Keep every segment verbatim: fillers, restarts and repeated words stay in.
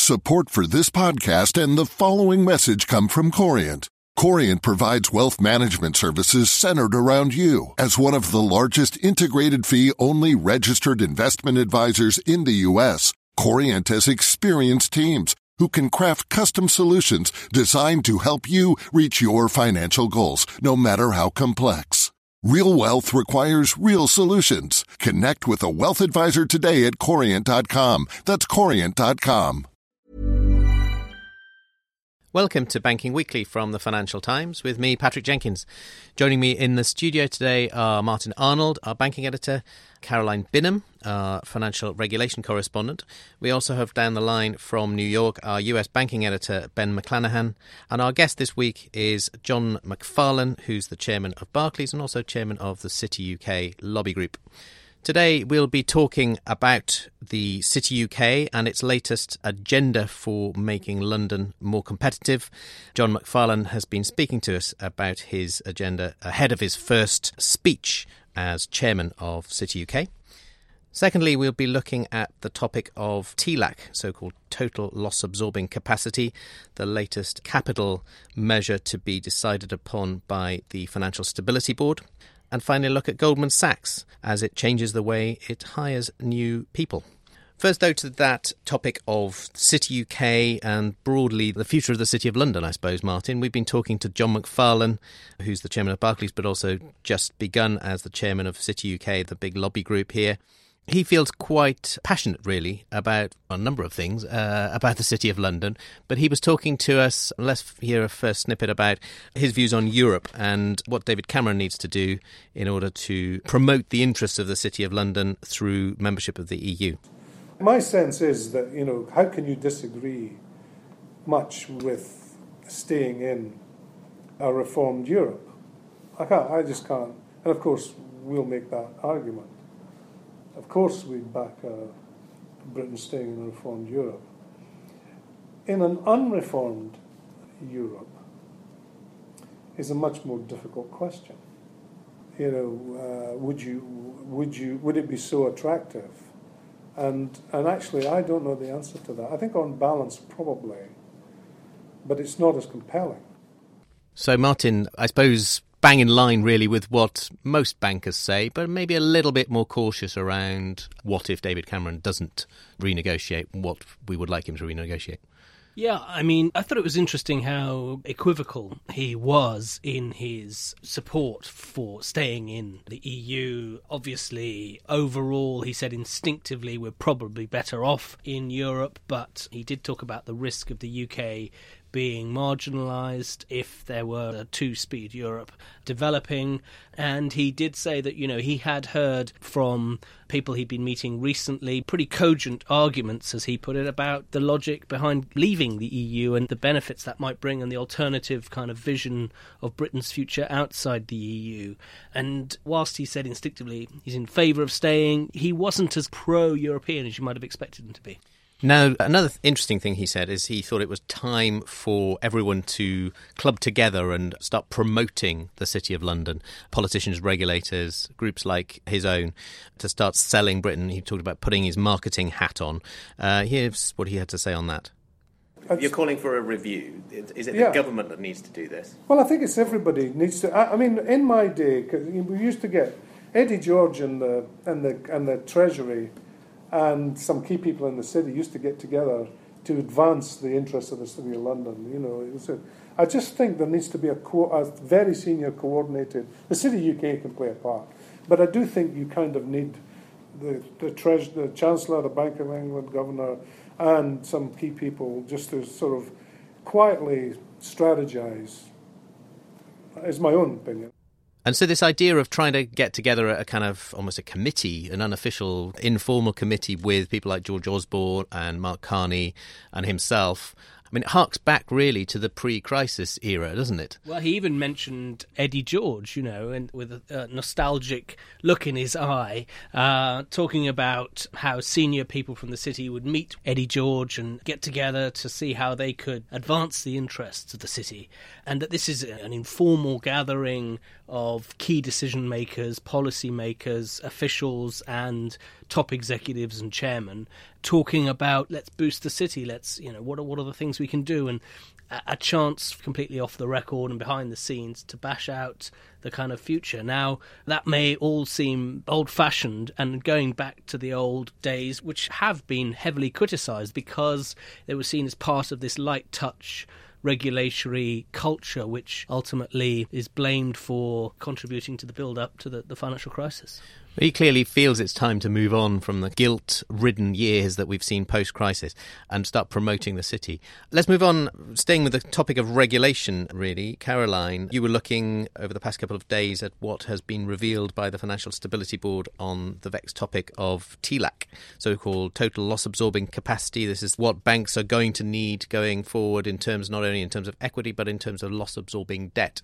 Support for this podcast and the following message come from Corient. Corient provides wealth management services centered around you. As one of the largest integrated fee-only registered investment advisors in the U S, Corient has experienced teams who can craft custom solutions designed to help you reach your financial goals, no matter how complex. Real wealth requires real solutions. Connect with a wealth advisor today at corient dot com. That's corient dot com. Welcome to Banking Weekly from the Financial Times with me, Patrick Jenkins. Joining me in the studio today are Martin Arnold, our banking editor, Caroline Binham, our financial regulation correspondent. We also have down the line from New York our U S banking editor, Ben McClanahan. And our guest this week is John Macfarlane, who's the chairman of Barclays and also chairman of the Citi U K lobby group. Today we'll be talking about the Citi U K and its latest agenda for making London more competitive. John Macfarlane has been speaking to us about his agenda ahead of his first speech as chairman of Citi U K. Secondly, we'll be looking at the topic of T LAC, so-called total loss-absorbing capacity, the latest capital measure to be decided upon by the Financial Stability Board. And finally, look at Goldman Sachs as it changes the way it hires new people. First, though, to that topic of Citi U K and broadly the future of the City of London, I suppose, Martin. We've been talking to John Macfarlane, who's the chairman of Barclays, but also just begun as the chairman of Citi U K, the big lobby group here. He feels quite passionate, really, about a number of things, uh, about the City of London. But he was talking to us, let's hear a first snippet about his views on Europe and what David Cameron needs to do in order to promote the interests of the City of London through membership of the E U. My sense is that, you know, how can you disagree much with staying in a reformed Europe? I can't, I just can't. And of course, we'll make that argument. Of course, we'd back uh, Britain staying in a reformed Europe. In an unreformed Europe is a much more difficult question. You know, uh, would you, would you, would it be so attractive? And and actually, I don't know the answer to that. I think on balance, probably, but it's not as compelling. So, Martin, I suppose bang in line really with what most bankers say, but maybe a little bit more cautious around what if David Cameron doesn't renegotiate what we would like him to renegotiate. Yeah, I mean, I thought it was interesting how equivocal he was in his support for staying in the E U. Obviously, overall, he said instinctively we're probably better off in Europe, but he did talk about the risk of the U K being marginalised if there were a two-speed Europe developing. And he did say that, you know, he had heard from people he'd been meeting recently pretty cogent arguments, as he put it, about the logic behind leaving the E U and the benefits that might bring and the alternative kind of vision of Britain's future outside the E U. And whilst he said instinctively he's in favour of staying, he wasn't as pro-European as you might have expected him to be. Now, another interesting thing he said is he thought it was time for everyone to club together and start promoting the City of London. Politicians, regulators, groups like his own, to start selling Britain. He talked about putting his marketing hat on. Uh, here's what he had to say on that. You're calling for a review. Is it Yeah. the government that needs to do this? Well, I think it's everybody needs to. I, I mean, in my day, 'cause we used to get Eddie George and the and the and the Treasury and some key people in the city used to get together to advance the interests of the City of London. You know, it was a, I just think there needs to be a, co- a very senior coordinated. The City U K can play a part, but I do think you kind of need the the, treas- the Chancellor, the Bank of England Governor, and some key people just to sort of quietly strategize. Is my own opinion. And so this idea of trying to get together a kind of almost a committee, an unofficial, informal committee with people like George Osborne and Mark Carney and himself, I mean, it harks back really to the pre-crisis era, doesn't it? Well, he even mentioned Eddie George, you know, and with a, a nostalgic look in his eye, uh, talking about how senior people from the city would meet Eddie George and get together to see how they could advance the interests of the city. And that this is an informal gathering of key decision makers, policy makers, officials and top executives and chairmen, talking about let's boost the city, let's, you know, what are, what are the things we can do, and a, a chance completely off the record and behind the scenes to bash out the kind of future. Now, that may all seem old-fashioned and going back to the old days, which have been heavily criticised because they were seen as part of this light touch regulatory culture, which ultimately is blamed for contributing to the build-up to the, the financial crisis. He clearly feels it's time to move on from the guilt-ridden years that we've seen post-crisis and start promoting the city. Let's move on, staying with the topic of regulation, really. Caroline, you were looking over the past couple of days at what has been revealed by the Financial Stability Board on the vexed topic of T L A C, so-called total loss-absorbing capacity. This is what banks are going to need going forward in terms, not only in terms of equity, but in terms of loss-absorbing debt.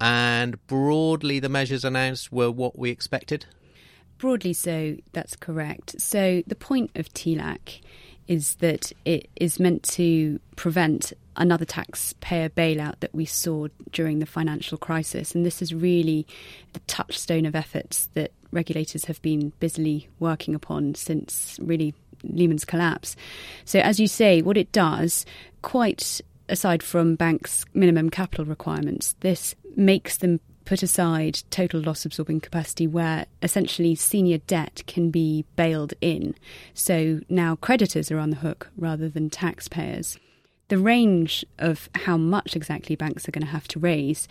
And broadly, the measures announced were what we expected? Broadly so, that's correct. So the point of T L A C is that it is meant to prevent another taxpayer bailout that we saw during the financial crisis. And this is really the touchstone of efforts that regulators have been busily working upon since really Lehman's collapse. So as you say, what it does, quite aside from banks' minimum capital requirements, this makes them put aside total loss absorbing capacity where essentially senior debt can be bailed in. So now creditors are on the hook rather than taxpayers. The range of how much exactly banks are going to have to raise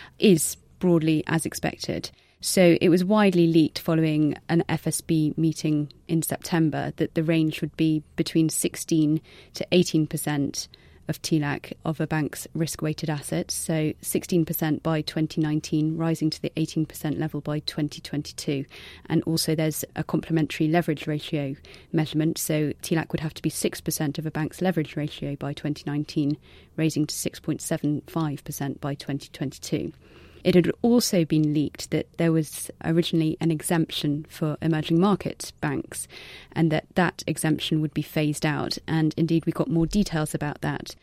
is broadly as expected. So it was widely leaked following an F S B meeting in September that the range would be between sixteen to eighteen percent of T L A C of a bank's risk-weighted assets, so sixteen percent by twenty nineteen, rising to the eighteen percent level by twenty twenty-two. And also there's a complementary leverage ratio measurement, so T L A C would have to be six percent of a bank's leverage ratio by twenty nineteen, raising to six point seven five percent by twenty twenty-two. It had also been leaked that there was originally an exemption for emerging market banks and that that exemption would be phased out. And indeed, we got more details about that.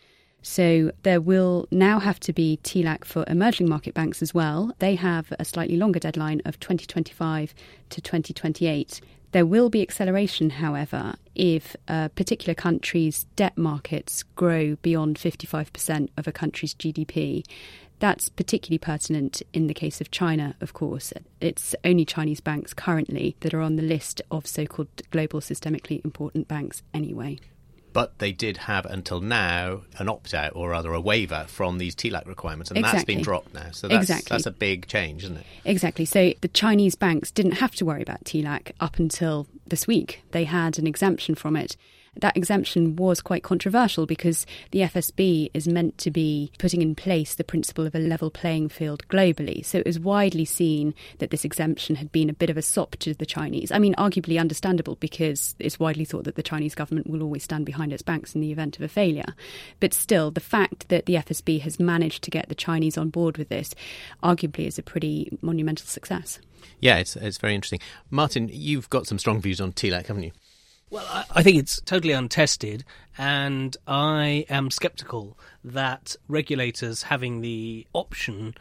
So there will now have to be T L A C for emerging market banks as well. They have a slightly longer deadline of twenty twenty-five to twenty twenty-eight. There will be acceleration, however, if a particular country's debt markets grow beyond fifty-five percent of a country's G D P. That's particularly pertinent in the case of China, of course. It's only Chinese banks currently that are on the list of so-called global systemically important banks anyway. But they did have until now an opt-out, or rather a waiver from these T L A C requirements, and exactly. That's been dropped now. So that's, exactly. that's a big change, isn't it? Exactly. So the Chinese banks didn't have to worry about T L A C up until this week. They had an exemption from it. That exemption was quite controversial because the F S B is meant to be putting in place the principle of a level playing field globally. So it was widely seen that this exemption had been a bit of a sop to the Chinese. I mean, arguably understandable because it's widely thought that the Chinese government will always stand behind its banks in the event of a failure. But still, the fact that the F S B has managed to get the Chinese on board with this arguably is a pretty monumental success. Yeah, it's it's very interesting. Martin, you've got some strong views on T L A C, haven't you? Well, I, I think it's totally untested, and I am sceptical that regulators having the option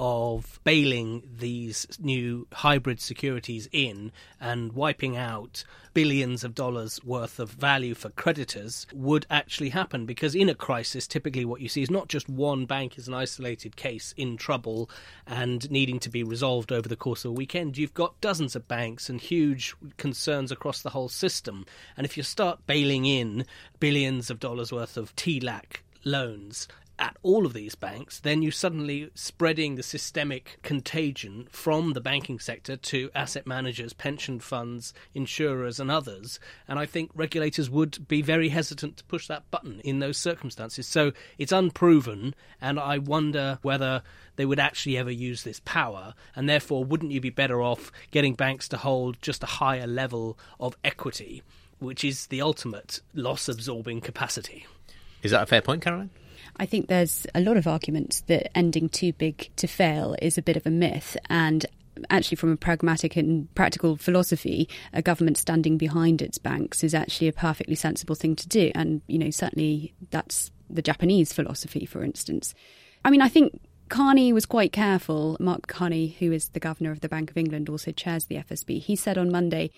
of bailing these new hybrid securities in and wiping out billions of dollars worth of value for creditors would actually happen, because in a crisis typically what you see is not just one bank is an isolated case in trouble and needing to be resolved over the course of a weekend. You've got dozens of banks and huge concerns across the whole system, and if you start bailing in billions of dollars worth of T L A C loans at all of these banks, then you're suddenly spreading the systemic contagion from the banking sector to asset managers, pension funds, insurers and others. And I think regulators would be very hesitant to push that button in those circumstances. So it's unproven, and I wonder whether they would actually ever use this power. And therefore, wouldn't you be better off getting banks to hold just a higher level of equity, which is the ultimate loss-absorbing capacity? Is that a fair point, Caroline? I think there's a lot of arguments that ending too big to fail is a bit of a myth, and actually from a pragmatic and practical philosophy, a government standing behind its banks is actually a perfectly sensible thing to do. And, you know, certainly that's the Japanese philosophy, for instance. I mean, I think Carney was quite careful. Mark Carney, who is the governor of the Bank of England, also chairs the F S B. He said on Monday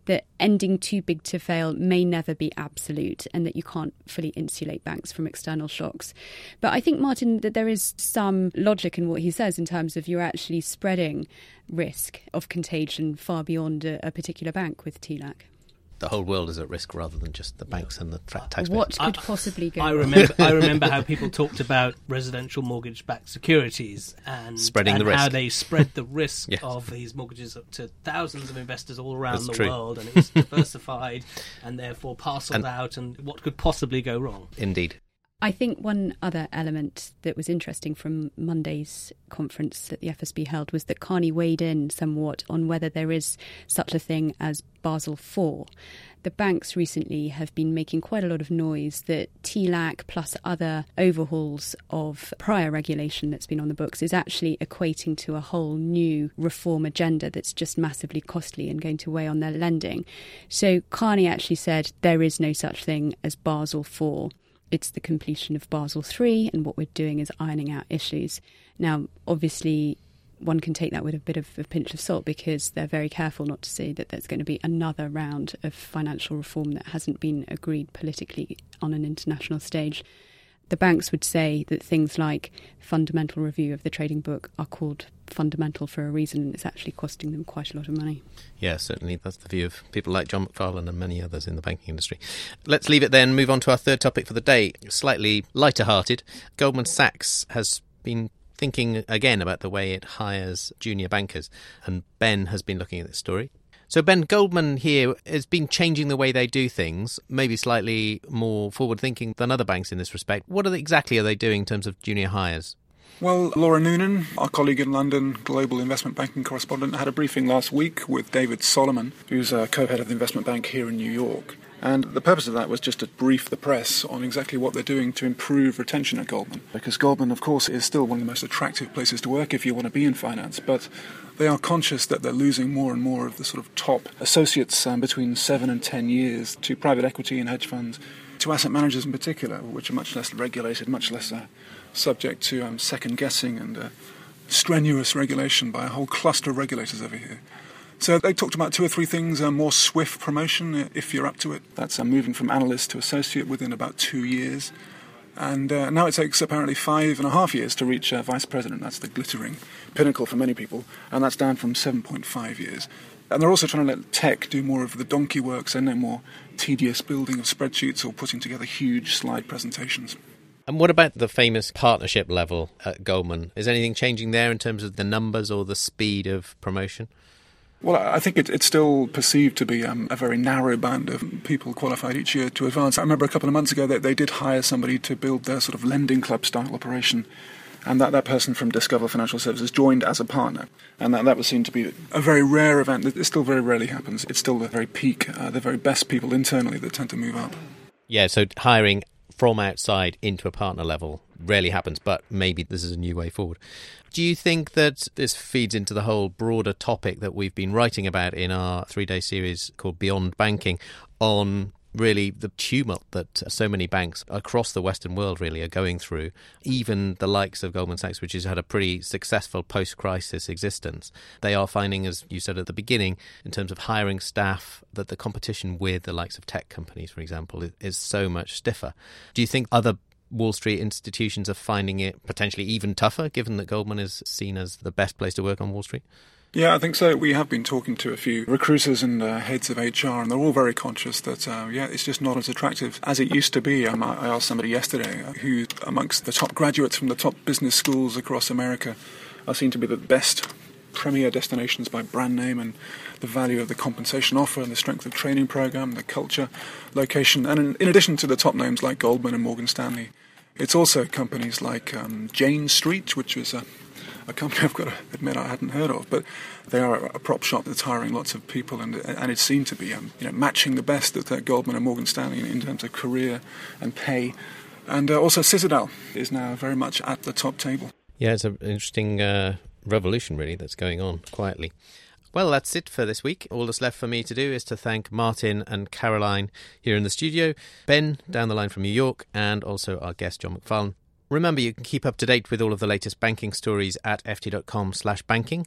that ending too big to fail may never be absolute and that you can't fully insulate banks from external shocks. But I think, Martin, that there is some logic in what he says in terms of you're actually spreading risk of contagion far beyond a, a particular bank with T LAC. The whole world is at risk rather than just the banks and the tra- taxpayers. What could possibly go I wrong? remember, I remember how people talked about residential mortgage-backed securities and, Spreading and the risk. how they spread the risk Yes. of these mortgages up to thousands of investors all around That's the true. world, and it was diversified and therefore parcelled And- out, and what could possibly go wrong? Indeed. I think one other element that was interesting from Monday's conference that the F S B held was that Carney weighed in somewhat on whether there is such a thing as Basel four. The banks recently have been making quite a lot of noise that T LAC plus other overhauls of prior regulation that's been on the books is actually equating to a whole new reform agenda that's just massively costly and going to weigh on their lending. So Carney actually said there is no such thing as Basel four. It's the completion of Basel three, and what we're doing is ironing out issues. Now, obviously, one can take that with a bit of a pinch of salt because they're very careful not to say that there's going to be another round of financial reform that hasn't been agreed politically on an international stage. The banks would say that things like fundamental review of the trading book are called fundamental for a reason, and it's actually costing them quite a lot of money. Yeah, certainly that's the view of people like John McFarlane and many others in the banking industry. Let's leave it then, move on to our third topic for the day, slightly lighter-hearted. Goldman Sachs has been thinking again about the way it hires junior bankers, and Ben has been looking at this story. So Ben, Goldman here has been changing the way they do things, maybe slightly more forward-thinking than other banks in this respect. What are they, exactly are they doing in terms of junior hires? Well, Laura Noonan, our colleague in London, global investment banking correspondent, had a briefing last week with David Solomon, who's a co-head of the investment bank here in New York. And the purpose of that was just to brief the press on exactly what they're doing to improve retention at Goldman. Because Goldman, of course, is still one of the most attractive places to work if you want to be in finance, but they are conscious that they're losing more and more of the sort of top associates um, between seven and ten years to private equity and hedge funds, to asset managers in particular, which are much less regulated, much less uh, subject to um, second-guessing and uh, strenuous regulation by a whole cluster of regulators over here. So they talked about two or three things, uh, more swift promotion, if you're up to it. That's uh, moving from analyst to associate within about two years. And uh, now it takes apparently five and a half years to reach uh, vice president. That's the glittering pinnacle for many people. And that's down from seven point five years. And they're also trying to let tech do more of the donkey work, so no more tedious building of spreadsheets or putting together huge slide presentations. And what about the famous partnership level at Goldman? Is anything changing there in terms of the numbers or the speed of promotion? Well, I think it, it's still perceived to be um, a very narrow band of people qualified each year to advance. I remember a couple of months ago that they did hire somebody to build their sort of lending club style operation, and that, that person from Discover Financial Services joined as a partner. And that, that was seen to be a very rare event. It still very rarely happens. It's still the very peak, uh, the very best people internally that tend to move up. Yeah, so hiring from outside into a partner level rarely happens, but maybe this is a new way forward. Do you think that this feeds into the whole broader topic that we've been writing about in our three-day series called Beyond Banking on really the tumult that so many banks across the Western world really are going through, even the likes of Goldman Sachs, which has had a pretty successful post-crisis existence? They are finding, as you said at the beginning, in terms of hiring staff, that the competition with the likes of tech companies, for example, is, is so much stiffer. Do you think other Wall Street institutions are finding it potentially even tougher, given that Goldman is seen as the best place to work on Wall Street? Yeah, I think so. We have been talking to a few recruiters and uh, heads of H R, and they're all very conscious that, uh, yeah, it's just not as attractive as it used to be. Um, I asked somebody yesterday uh, who, amongst the top graduates from the top business schools across America, are seen to be the best premier destinations by brand name and the value of the compensation offer and the strength of training program, the culture, location. And in, in addition to the top names like Goldman and Morgan Stanley, it's also companies like um, Jane Street, which is a, a company I've got to admit I hadn't heard of, but they are a prop shop that's hiring lots of people, and and it seemed to be um, you know matching the best at uh, Goldman and Morgan Stanley in, in terms of career and pay. And uh, also Citadel is now very much at the top table. Yeah, it's an interesting uh, revolution, really, that's going on quietly. Well, that's it for this week. All that's left for me to do is to thank Martin and Caroline here in the studio, Ben down the line from New York, and also our guest, John McFarlane. Remember, you can keep up to date with all of the latest banking stories at ft.com slash banking.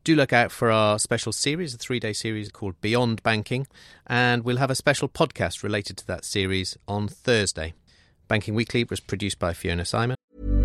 Do look out for our special series, a three-day series called Beyond Banking, and we'll have a special podcast related to that series on Thursday. Banking Weekly was produced by Fiona Simon.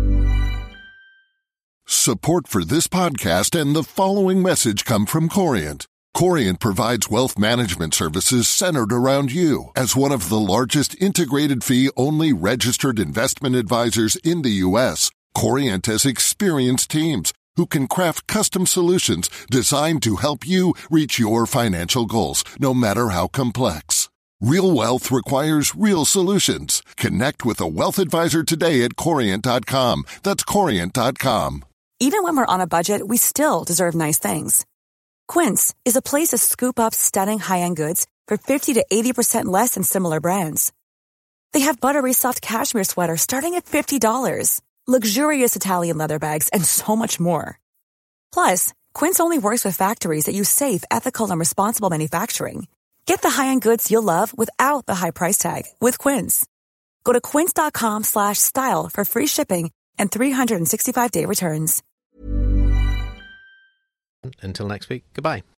Support for this podcast and the following message come from Corient. Corient provides wealth management services centered around you. As one of the largest integrated fee-only registered investment advisors in the U S, Corient has experienced teams who can craft custom solutions designed to help you reach your financial goals, no matter how complex. Real wealth requires real solutions. Connect with a wealth advisor today at Corient dot com. That's Corient dot com. Even when we're on a budget, we still deserve nice things. Quince is a place to scoop up stunning high-end goods for fifty to eighty percent less than similar brands. They have buttery soft cashmere sweaters starting at fifty dollars, luxurious Italian leather bags, and so much more. Plus, Quince only works with factories that use safe, ethical, and responsible manufacturing. Get the high-end goods you'll love without the high price tag with Quince. Go to quince dot com slash style for free shipping and three sixty-five day returns. Until next week, goodbye.